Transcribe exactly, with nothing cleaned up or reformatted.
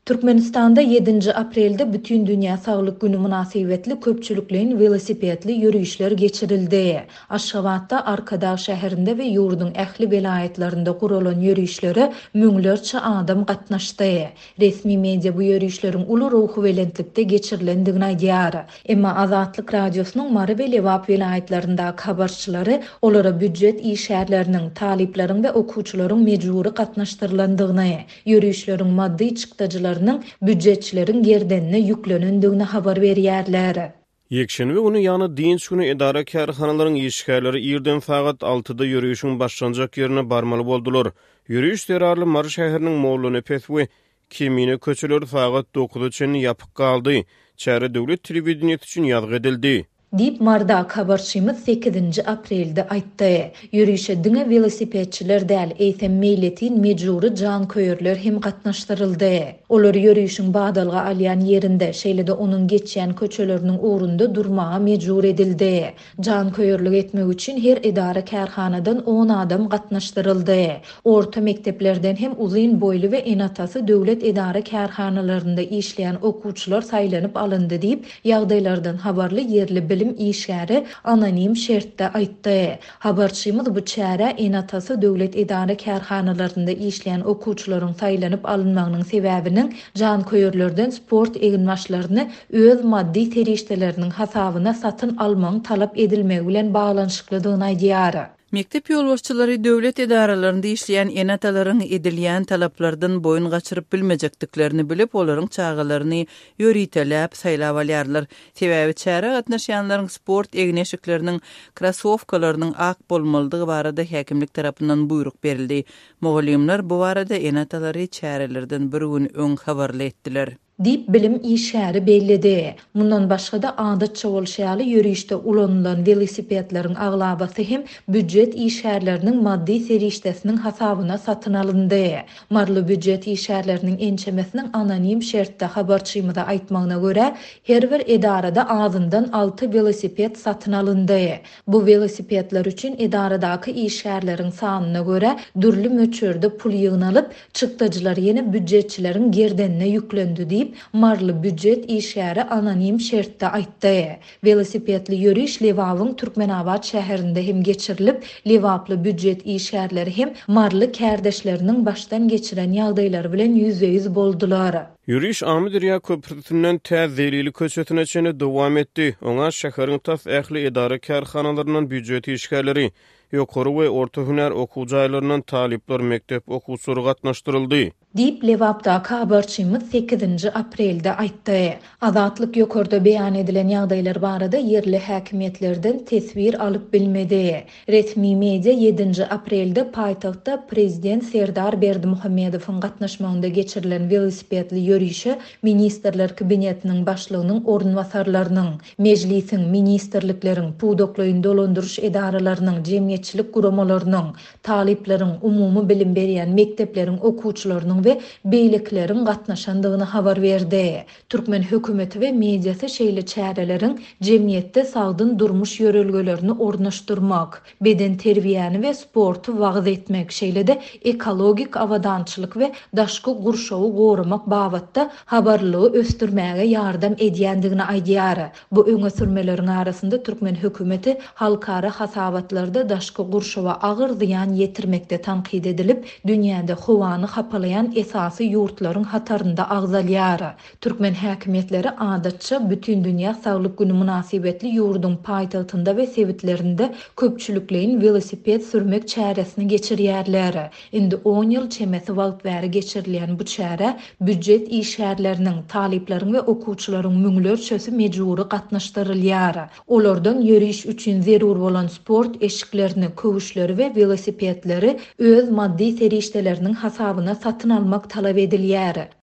Türkmenistanda yedinji aprelde Bütün Dünya Sağlık Günü münasibetli köpçülüklerin velosipedli yürüyüşler geçirildi. Aşgabatda Arkadağ şäherinde we ýurdun ähli velayetlerinde guralan yürüyüşlere müňlerçe adam gatnaşdy. Resmi media bu yürüyüşlerin uly ruhy belentlikde geçirilendigini aýdýar. Emma Azatlyk radiosynyň Mary we Lewap velayetlerinde habarçylary olara büdjet işgärleriniň, talipleriň we okuwçylaryň mejburi gatnaşdyrylandygyny, yürüyüşleriň maddi çykdyjylaryň büdjetçilerin gerdenine yüklenendigine habar berýärler. Yekşenwe ony ýany dinç güni edara kärhanalaryň işgärleri ýerden sagat altıda yürüýüşiň başlanjak ýerine barmaly boldular. Yürüýüş derarly Mary şäheriniň Mollany Petwe kimine köçeler sagat dokuza çenni ýapyk galdy. Çäre döwlet telewizionyny üçin ýazgy edildi. Dip Marda habarçymyz sekizinji aprelde aýtdy. Yürüýüşe diňe velosipedçiler däl, eýsem meýletin mejburi jan köýürler hem gatnaşdyryldy. Olar yürüýüşiň badalga alýan ýerinde, şeýle-de onuň geçýän köçeleriniň ugrunda durmaga mejbur edildi. Jan köýürlük etmek üçin her edara kärhanadan on adam gatnaşdyryldy. Orta mekteplerden hem uzyn boýly we enatasy döwlet edara kärhanalarynda işleýän okuwçylar saýlanyp alyndy diýip ýagdaýlardan habarly ýerli bilim işgäri anonim şertde aýtdy. Habarçymyz bu çäre enatası döwlet edara kärhanalarynda işleýän okuwçylaryň saýlanyp alynmagynyň sebäbiniň jan köýürlerden sport eginmaşlaryny öz maddi terişdeleriniň hasabyna satyn almagyň talap edilmegi bilen baglanyşyklydygyny aýdýar. Mektep ýolbaşçylary döwlet edaralarynda işleýän enatalaryň edilýän talaplardan boyun gaçyryp bilmejekdiklerini bilip, olaryň çağalaryny ýöriýtelep saýlap alýarlar. Sebäbi çäre gatnaşýanlaryň sport egneşikleriniň krasowkalarynyň ak bolmalydygy barada häkimlik tarapyndan buyruk berildi. Mogalimler bu barada enatalary çärelerden bir gün öň habarly etdiler. Dip bilim işgäri bellidi. Mundan başga da adatça bolşaly yürüýüşde ulanylan velosipedleriň aglabasy hem büdjet işgärleriniň maddi serişdesiniň hasabyna satyn alyndy. Marly büdjet işgärleriniň ençemesiniň anonim şertde habarçymyza aýtmagyna görä, her bir edarada azyndan altı velosiped satyn alyndy. Bu velosipedler üçin edaradaky işgärleriň sanyna görä dürli möçürde pul ýygnalyp, çykdyjylar ýene büdjetçileriň gerdenine ýüklendi diýip marly büdjet işgäri anonim şertde aýtdy. Velosipedli yürüýüş Lewawyň Türkmenabad şäherinde hem geçirilip, Lewaply büdjet işgärleri hem marly kärdeşleriniň başdan geçiren ýagdaýlary bilen ýüze-ýüz boldular. Yürüýüş Amidiriýa köprüsünden Täzelili köçetine çene dowam etdi. Oňa şäheriň tas ähli edara kärhanalarynyň büdjet işgärleri, ýokary we orta hüner okuwjaýlarynyň talipler mektep okuwçylary gatnaşdyryldy. Dip Lewapda habarçymyz sekizinji aprelde aýtdy. Azatlyk ýokarda beýan edilen ýagdaýlar barada ýerli häkimetlerden tesbir alyp bilmedi. Resmi media yedinji aprelde paýtagtda prezident Serdar Berdimuhammedowyň gatnaşmagynda geçirilen velosipedli yürüýüşe ministrler kabinetiniň başlygynyň ornwasarlarynyň, mejlisiň, ministrlikleriň, puwdoklyň dolandyryş edaralarynyň, jemgyýetçilik guramalarynyň, talipleriň, umumy bilim berýän mektepleriň okuwçylarynyň ve beýlekleriň gatnaşandygyny habar berdi. Türkmen hökümeti we mediasy şeýle çäreleriň jemgyýetde sagdyn durmuş ýörelgelerini ornaşdyrmak, beden terbiýany we sporty wagt etmek, şeýle-de ekologik awadançylyk we daşky gurşawy gorumak babatda habarlygy östürmäge ýardam edýändigini aýdýar. Bu öňe sürmeleriň arasynda Türkmen hökümeti halkara hasabatlarda daşky gurşawa agyr ziýan ýetirmekde tanqid edilip, dünýäde howany hapalayan esasy ýurtlaryň hatarynda agzalýar. Türkmen häkimetleri adatça Bütün Dünya Sağlyk Günü münasibetli ýurdun paýtagtynda we sebitlerinde köpçülüklerin velosiped sürmek çäresini geçirýärler. Indi on ýyl çemesi wagt bäri geçirilýän bu çäre büdjet işgärleriniň, talipleriň we okuwçylaryň müňlerçesi mejburi gatnaşdyrylýar. Olardan yürüýüş üçin zerur bolan sport eşiklerini, köwüşleri we velosipedleri öz maddi serişdeleriniň hasabyna satyn almak talap edilýär.